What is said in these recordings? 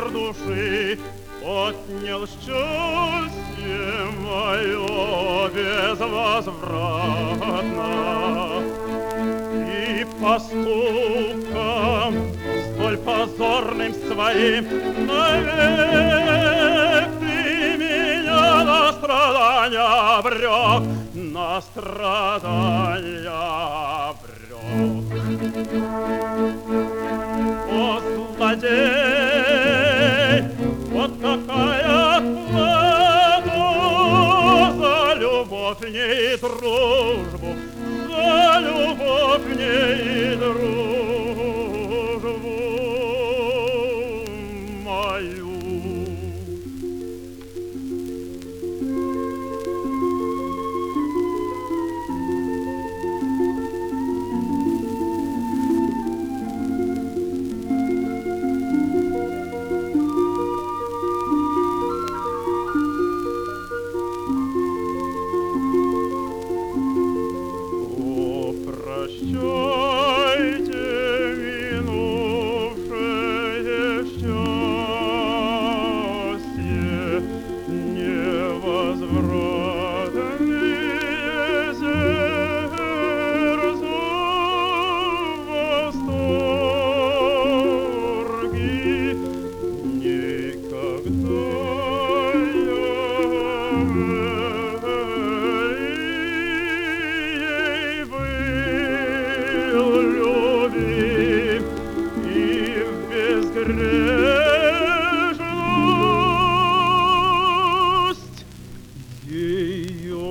мир души, отнял счастье мое безвозвратно. И поступком столь позорным своим навек ты меня на страдания обрек, на страдания обрек. О, злодей, вот какая плата за любовь не и дружбу, за любовь не и дружбу мою. Прощайте минувшее счастье, невозвратные сердцу восторги. Никогда грешность ее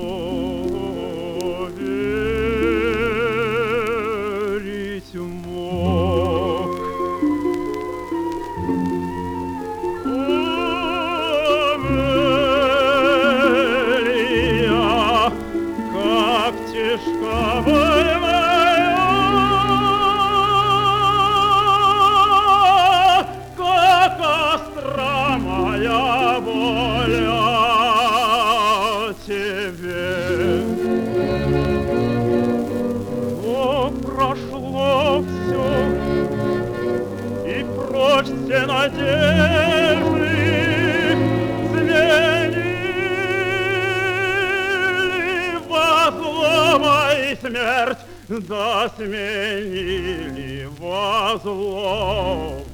верить мог. Амелия, как тяжка боль моя, как остра моя боль о тебе. О, прошло все, и прочь все надежды, сменили во зло и смерть, да сменили во зло.